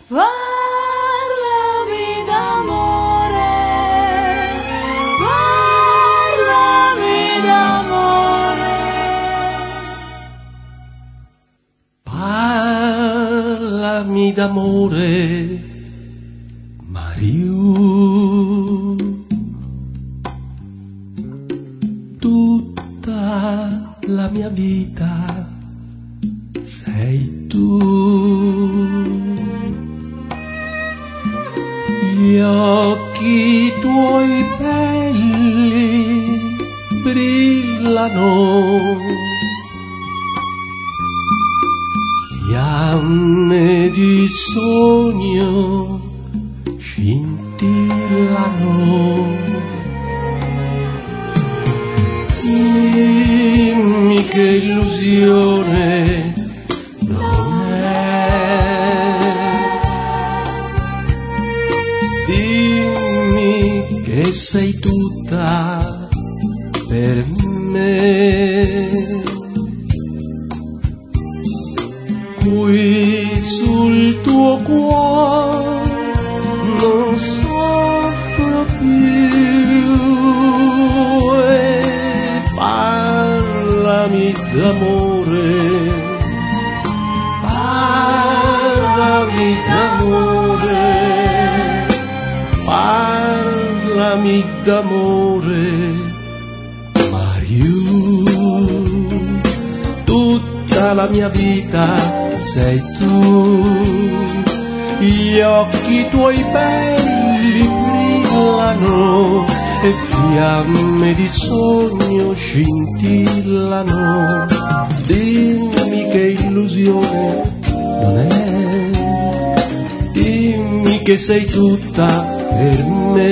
Parlami d'amore, parlami d'amore. Parlami d'amore, Mariù. Tutta la mia vita sei tu. Gli occhi tuoi belli brillano, fiamme di sogno scintillano. Dimmi che illusione non è, dimmi che sei tutta per me. Qui sul tuo cuore non soffro più e parlami d'amore, parlami d'amore, parlami d'amore, Mariù. Tutta la mia vita sei tu, gli occhi tuoi belli brillano e fiamme di sogno scintillano. Dimmi che illusione non è, dimmi che sei tutta per me.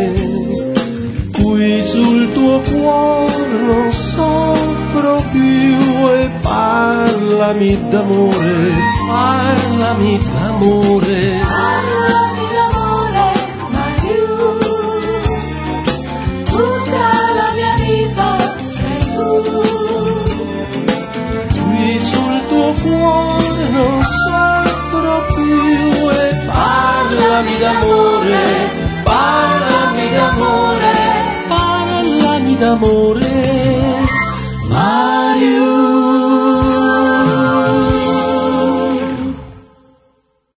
Qui sul tuo cuore non soffro più e parlami d'amore, parlami d'amore. Parlami d'amore, Mariù. Tutta la mia vita sei tu. Qui sul tuo cuore non soffro più e parlami d'amore, parlami d'amore, parlami d'amore.